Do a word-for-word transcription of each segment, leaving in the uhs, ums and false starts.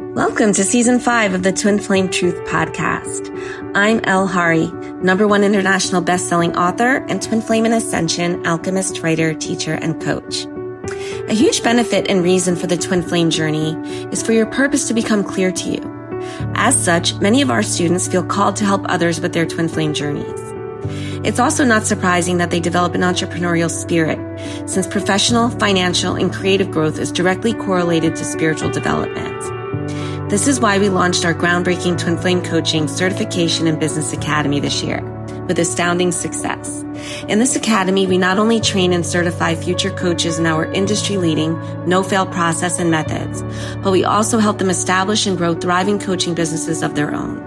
Welcome to Season five of the Twin Flame Truth Podcast. I'm Elle Hari, number one international best-selling author and Twin Flame and Ascension alchemist, writer, teacher, and coach. A huge benefit and reason for the Twin Flame journey is for your purpose to become clear to you. As such, many of our students feel called to help others with their Twin Flame journeys. It's also not surprising that they develop an entrepreneurial spirit, since professional, financial, and creative growth is directly correlated to spiritual development. This is why we launched our groundbreaking Twin Flame Coaching Certification and Business Academy this year, with astounding success. In this academy, we not only train and certify future coaches in our industry-leading, no-fail process and methods, but we also help them establish and grow thriving coaching businesses of their own.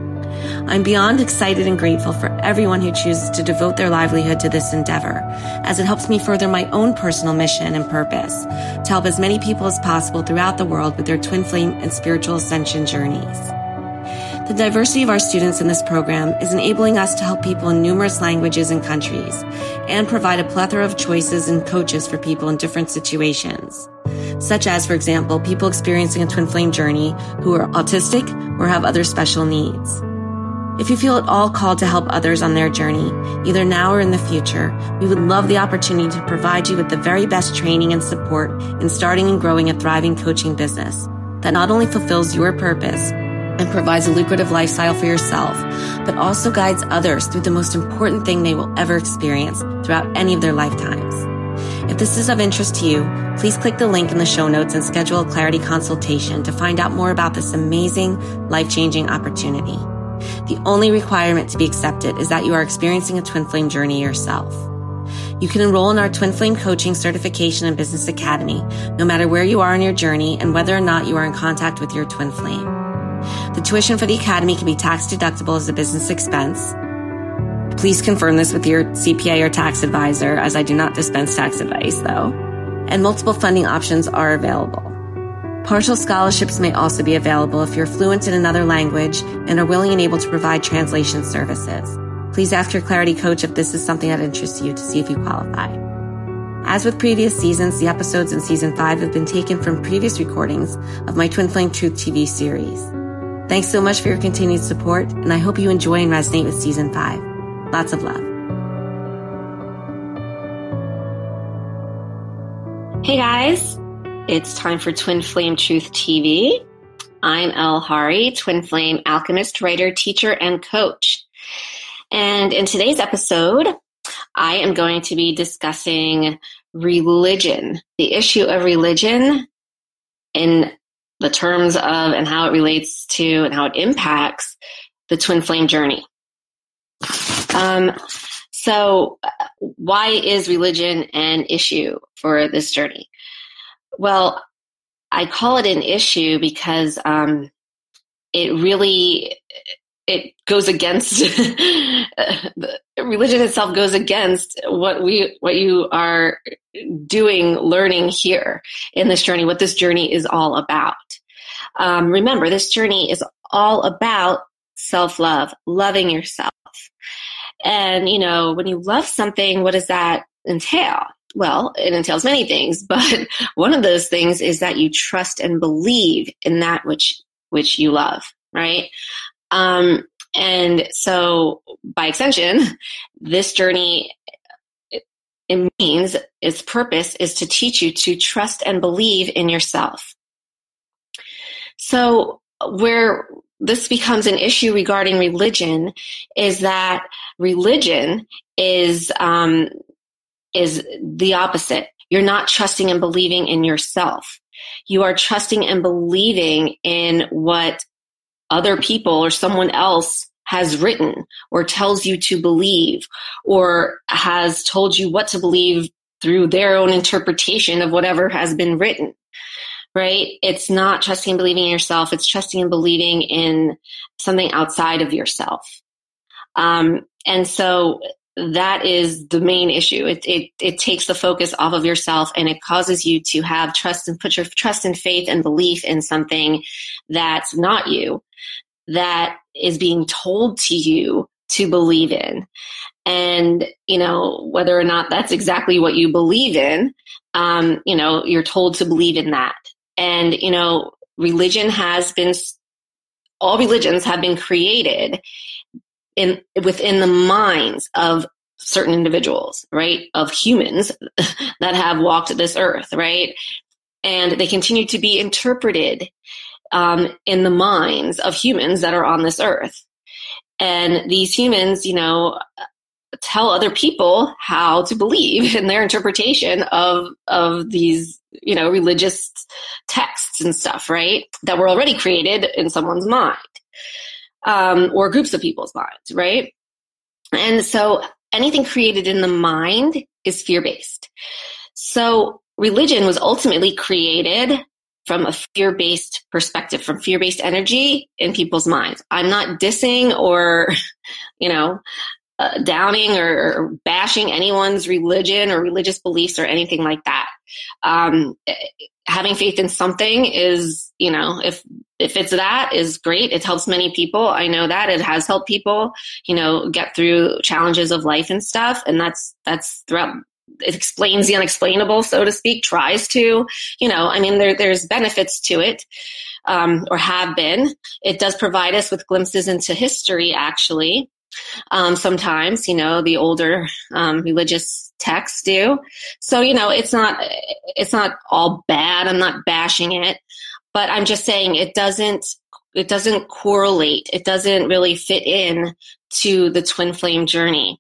I'm beyond excited and grateful for everyone who chooses to devote their livelihood to this endeavor, as it helps me further my own personal mission and purpose to help as many people as possible throughout the world with their twin flame and spiritual ascension journeys. The diversity of our students in this program is enabling us to help people in numerous languages and countries and provide a plethora of choices and coaches for people in different situations, such as, for example, people experiencing a twin flame journey who are autistic or have other special needs. If you feel at all called to help others on their journey, either now or in the future, we would love the opportunity to provide you with the very best training and support in starting and growing a thriving coaching business that not only fulfills your purpose and provides a lucrative lifestyle for yourself, but also guides others through the most important thing they will ever experience throughout any of their lifetimes. If this is of interest to you, please click the link in the show notes and schedule a clarity consultation to find out more about this amazing, life-changing opportunity. The only requirement to be accepted is that you are experiencing a twin flame journey yourself. You can enroll in our Twin Flame Coaching Certification and Business Academy, no matter where you are in your journey and whether or not you are in contact with your twin flame. The tuition for the Academy can be tax deductible as a business expense. Please confirm this with your C P A or tax advisor, as I do not dispense tax advice, though. And multiple funding options are available. Partial scholarships may also be available if you're fluent in another language and are willing and able to provide translation services. Please ask your Clarity coach if this is something that interests you to see if you qualify. As with previous seasons, the episodes in Season five have been taken from previous recordings of my Twin Flame Truth T V series. Thanks so much for your continued support, and I hope you enjoy and resonate with Season five. Lots of love. Hey guys. It's time for Twin Flame Truth T V. I'm Elle Hari, Twin Flame alchemist, writer, teacher, and coach. And in today's episode, I am going to be discussing religion, the issue of religion in the terms of and how it relates to and how it impacts the twin flame journey. Um, so why is religion an issue for this journey? Well, I call it an issue because um, it really, it goes against, religion itself goes against what we, what you are doing, learning here in this journey, what this journey is all about. Um, remember, this journey is all about self-love, loving yourself. And, you know, when you love something, what does that entail? Well, it entails many things, but one of those things is that you trust and believe in that which which you love, right? Um, and so, by extension, this journey, it, it means its purpose is to teach you to trust and believe in yourself. So, where this becomes an issue regarding religion is that religion is um, is the opposite. You're not trusting and believing in yourself. You are trusting and believing in what other people or someone else has written or tells you to believe or has told you what to believe through their own interpretation of whatever has been written, right? It's not trusting and believing in yourself. It's trusting and believing in something outside of yourself. Um, and so that is the main issue. It, it it takes the focus off of yourself, and it causes you to have trust and put your trust and faith and belief in something that's not you, that is being told to you to believe in. And, you know, whether or not that's exactly what you believe in, um, you know, you're told to believe in that. And, you know, religion has been, all religions have been created in within the minds of certain individuals, right? Of humans that have walked this earth, right? And they continue to be interpreted um, in the minds of humans that are on this earth. And these humans, you know, tell other people how to believe in their interpretation of of these, you know, religious texts and stuff, right? That were already created in someone's mind, um, or groups of people's minds, right? And so anything created in the mind is fear-based. So religion was ultimately created from a fear-based perspective, from fear-based energy in people's minds. I'm not dissing or, you know, uh, downing or, or bashing anyone's religion or religious beliefs or anything like that. Um, having faith in something is, you know, if if it's that, is great. It helps many people. I know that it has helped people, you know, get through challenges of life and stuff. And that's that's throughout. It explains the unexplainable, so to speak, tries to, you know, I mean, there, there's benefits to it, um, or have been. It does provide us with glimpses into history, actually. Um, sometimes, you know, the older, um, religious texts do. So, you know, it's not, it's not all bad. I'm not bashing it, but I'm just saying it doesn't, it doesn't correlate. It doesn't really fit in to the twin flame journey.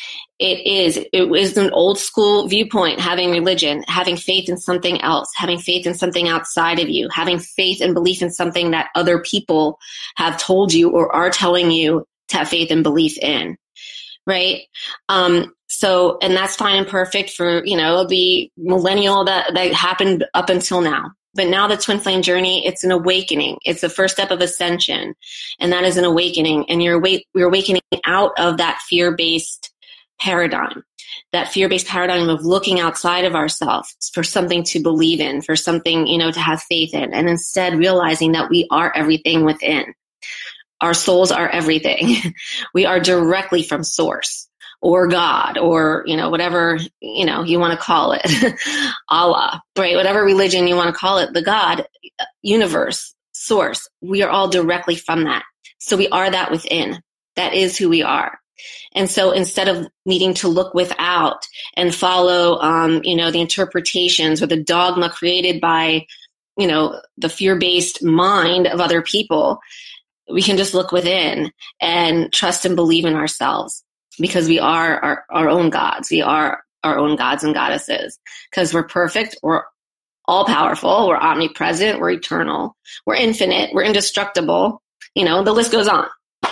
It is, it is an old school viewpoint, having religion, having faith in something else, having faith in something outside of you, having faith and belief in something that other people have told you or are telling you to have faith and belief in, right? Um, so, and that's fine and perfect for, you know, the millennial that, that happened up until now. But now the twin flame journey, it's an awakening. It's the first step of ascension. And that is an awakening. And you're, awake, you're awakening out of that fear-based paradigm, that fear-based paradigm of looking outside of ourselves for something to believe in, for something, you know, to have faith in, and instead realizing that we are everything within. Our souls are everything. We are directly from source or God or, you know, whatever, you know, you want to call it, Allah, right? Whatever religion you want to call it, the God, universe, source, we are all directly from that. So we are that within. That is who we are. And so instead of needing to look without and follow, um, you know, the interpretations or the dogma created by, you know, the fear-based mind of other people, we can just look within and trust and believe in ourselves, because we are our, our own gods. We are our own gods and goddesses, because we're perfect. We're all powerful. We're omnipresent. We're eternal. We're infinite. We're indestructible. You know, the list goes on.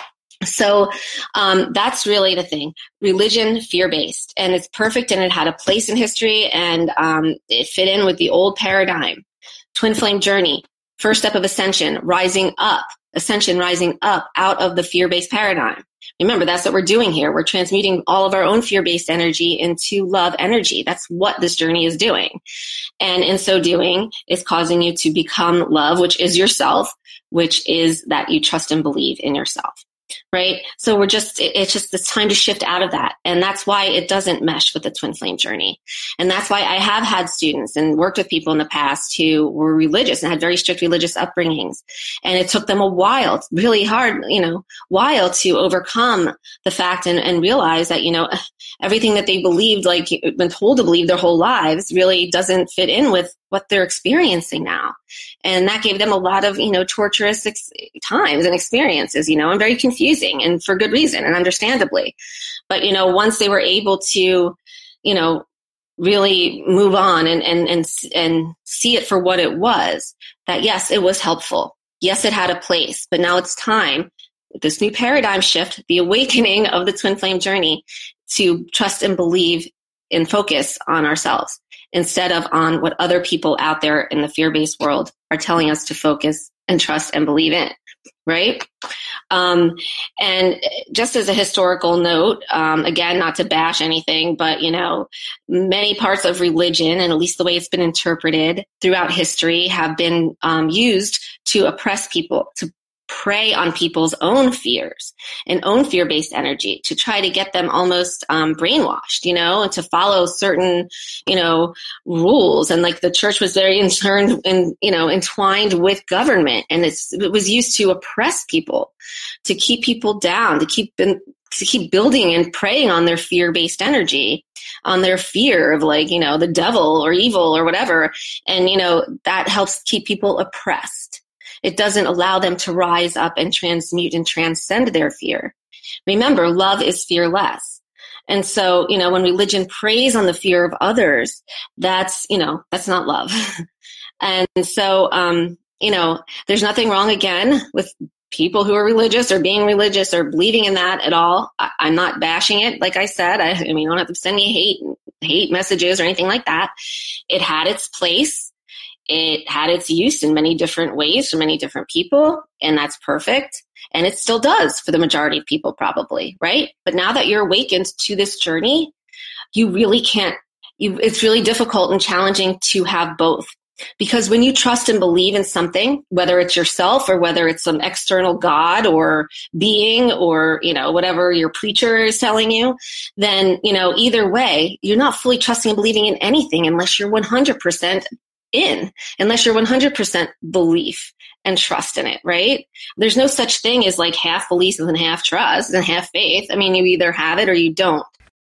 So um, that's really the thing. Religion, fear-based, and it's perfect, and it had a place in history, and um, it fit in with the old paradigm. Twin flame journey, first step of ascension, rising up, ascension, rising up out of the fear-based paradigm. Remember, that's what we're doing here. We're transmuting all of our own fear-based energy into love energy. That's what this journey is doing. And in so doing, it's causing you to become love, which is yourself, which is that you trust and believe in yourself. Right. So we're just, it's just, it's time to shift out of that. And that's why it doesn't mesh with the twin flame journey. And that's why I have had students and worked with people in the past who were religious and had very strict religious upbringings. And it took them a while, really hard, you know, while to overcome the fact and, and realize that, you know, everything that they believed, like been told to believe their whole lives, really doesn't fit in with what they're experiencing now. And that gave them a lot of, you know, torturous ex- times and experiences, you know, and very confusing, and for good reason and understandably. But, you know, once they were able to, you know, really move on and, and, and, and see it for what it was, that yes, it was helpful. Yes, it had a place, but now it's time, this new paradigm shift, the awakening of the twin flame journey, to trust and believe and focus on ourselves, instead of on what other people out there in the fear-based world are telling us to focus and trust and believe in, right? Um, and just as a historical note, um, again, not to bash anything, but, you know, many parts of religion, and at least the way it's been interpreted throughout history, have been um, used to oppress people, to prey on people's own fears and own fear-based energy to try to get them almost um, brainwashed, you know, and to follow certain, you know, rules. And like the church was very interned and, you know, entwined with government. And it's, it was used to oppress people, to keep people down, to keep to keep building and preying on their fear-based energy, on their fear of like, you know, the devil or evil or whatever. And, you know, that helps keep people oppressed. It doesn't allow them to rise up and transmute and transcend their fear. Remember, love is fearless. And so, you know, when religion preys on the fear of others, that's, you know, that's not love. And so, um, you know, there's nothing wrong again with people who are religious or being religious or believing in that at all. I, I'm not bashing it. Like I said, I, I mean, you don't have to send me hate, hate messages or anything like that. It had its place. It had its use in many different ways for many different people, and that's perfect. And it still does for the majority of people probably, right? But now that you're awakened to this journey, you really can't, you, it's really difficult and challenging to have both. Because when you trust and believe in something, whether it's yourself or whether it's some external God or being or, you know, whatever your preacher is telling you, then, you know, either way, you're not fully trusting and believing in anything unless you're one hundred percent in, unless you're one hundred percent belief and trust in it, right? There's no such thing as like half belief and half trust and half faith. I mean, you either have it or you don't.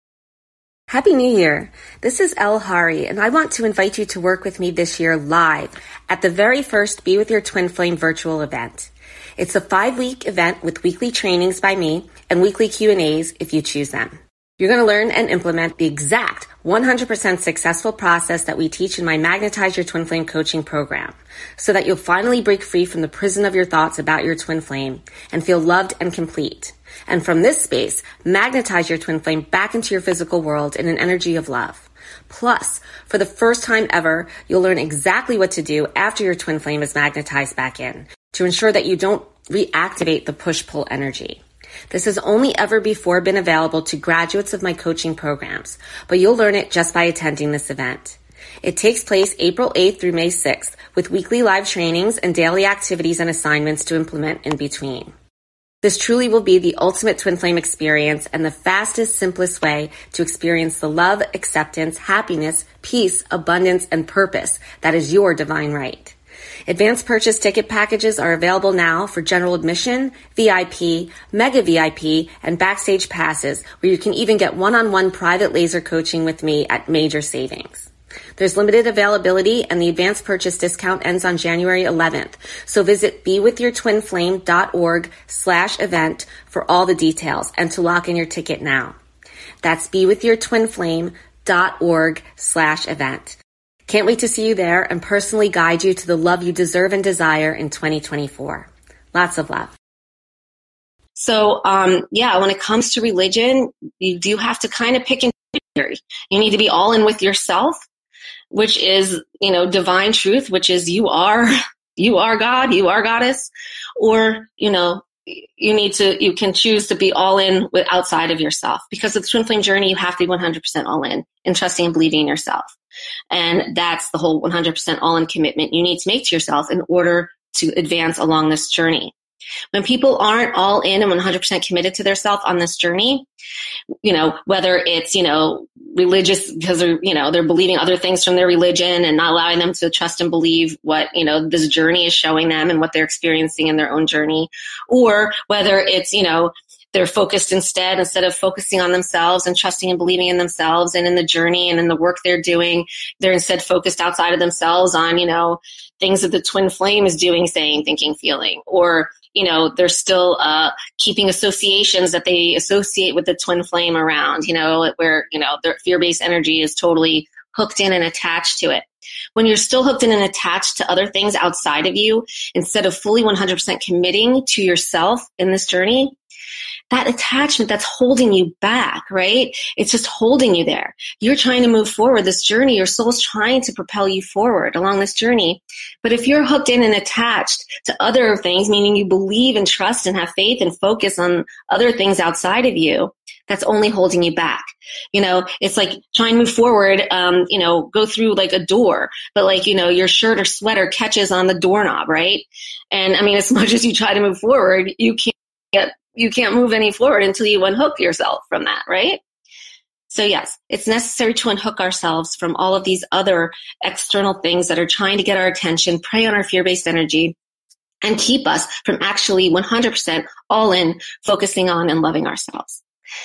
Happy New Year. This is El Hari, and I want to invite you to work with me this year live at the very first Be With Your Twin Flame virtual event. It's a five-week event with weekly trainings by me and weekly Q and A's if you choose them. You're going to learn and implement the exact one hundred percent successful process that we teach in my Magnetize Your Twin Flame coaching program, so that you'll finally break free from the prison of your thoughts about your twin flame and feel loved and complete. And from this space, magnetize your twin flame back into your physical world in an energy of love. Plus, for the first time ever, you'll learn exactly what to do after your twin flame is magnetized back in to ensure that you don't reactivate the push-pull energy. This has only ever before been available to graduates of my coaching programs, but you'll learn it just by attending this event. It takes place April eighth through May sixth, with weekly live trainings and daily activities and assignments to implement in between. This truly will be the ultimate twin flame experience and the fastest, simplest way to experience the love, acceptance, happiness, peace, abundance, and purpose that is your divine right. Advanced purchase ticket packages are available now for general admission, V I P, mega V I P, and backstage passes, where you can even get one-on-one private laser coaching with me at major savings. There's limited availability, and the advanced purchase discount ends on January eleventh. So visit bewithyourtwinflame.org slash event for all the details and to lock in your ticket now. That's bewithyourtwinflame.org slash event. Can't wait to see you there and personally guide you to the love you deserve and desire in twenty twenty-four. Lots of love. So, um, yeah, when it comes to religion, you do have to kind of pick and choose. You need to be all in with yourself, which is, you know, divine truth, which is you are, you are God, you are goddess, or, you know, you need to, you can choose to be all in with outside of yourself, because of the twin flame journey, you have to be one hundred percent all in and trusting and believing in yourself. And that's the whole one hundred percent all in commitment you need to make to yourself in order to advance along this journey. When people aren't all in and one hundred percent committed to their self on this journey, you know, whether it's, you know, religious because they're, you know, they're believing other things from their religion and not allowing them to trust and believe what, you know, this journey is showing them and what they're experiencing in their own journey, or whether it's, you know, they're focused instead, instead of focusing on themselves and trusting and believing in themselves and in the journey and in the work they're doing, they're instead focused outside of themselves on, you know, things that the twin flame is doing, saying, thinking, feeling, or, you know, they're still uh, keeping associations that they associate with the twin flame around, you know, where, you know, their fear-based energy is totally hooked in and attached to it. When you're still hooked in and attached to other things outside of you, instead of fully one hundred percent committing to yourself in this journey, that attachment that's holding you back, right? It's just holding you there. You're trying to move forward this journey. Your soul's trying to propel you forward along this journey. But if you're hooked in and attached to other things, meaning you believe and trust and have faith and focus on other things outside of you, that's only holding you back. You know, it's like trying to move forward, um, you know, go through like a door, but like, you know, your shirt or sweater catches on the doorknob, right? And I mean, as much as you try to move forward, you can't get, you can't move any forward until you unhook yourself from that, right? So yes, it's necessary to unhook ourselves from all of these other external things that are trying to get our attention, prey on our fear-based energy, and keep us from actually one hundred percent all in, focusing on and loving ourselves.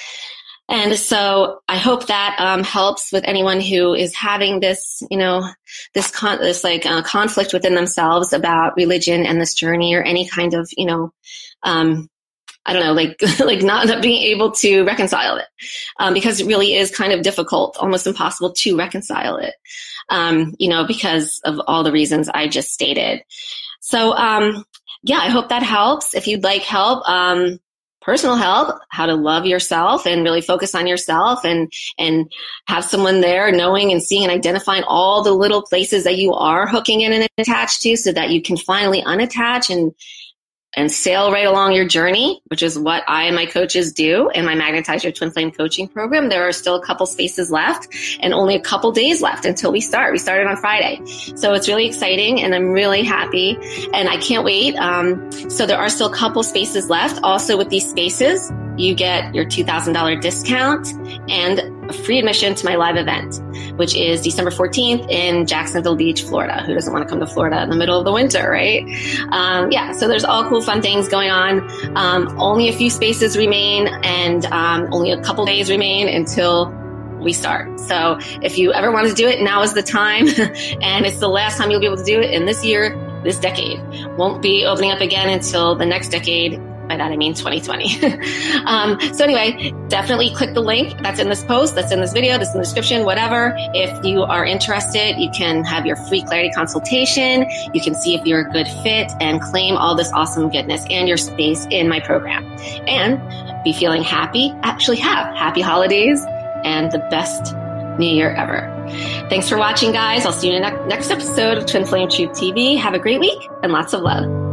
And so I hope that um, helps with anyone who is having this, you know, this con- this like uh, conflict within themselves about religion and this journey, or any kind of, you know, um, I don't know, like like not, not being able to reconcile it, um, because it really is kind of difficult, almost impossible to reconcile it, um, you know, because of all the reasons I just stated. So um, yeah, I hope that helps. If you'd like help, um, personal help, how to love yourself and really focus on yourself, and and have someone there knowing and seeing and identifying all the little places that you are hooking in and attached to, so that you can finally unattach and and sail right along your journey, which is what I and my coaches do in my Magnetize Your Twin Flame coaching program. There are still a couple spaces left and only a couple days left until we start. We started on Friday. So it's really exciting and I'm really happy and I can't wait. Um, so there are still a couple spaces left. Also with these spaces, you get your two thousand dollars discount and a free admission to my live event, which is December fourteenth in Jacksonville Beach, Florida. Who doesn't want to come to Florida in the middle of the winter, right? Um, yeah, so there's all cool, fun things going on. Um, only a few spaces remain and um, only a couple days remain until we start. So if you ever want to do it, now is the time. And it's the last time you'll be able to do it in this year, this decade. Won't be opening up again until the next decade. By that, I mean twenty twenty. um, so anyway, definitely click the link that's in this post, that's in this video, that's in the description, whatever. If you are interested, you can have your free clarity consultation. You can see if you're a good fit and claim all this awesome goodness and your space in my program. And be feeling happy, actually have happy holidays and the best New Year ever. Thanks for watching, guys. I'll see you in the next episode of Twin Flame Truth T V. Have a great week and lots of love.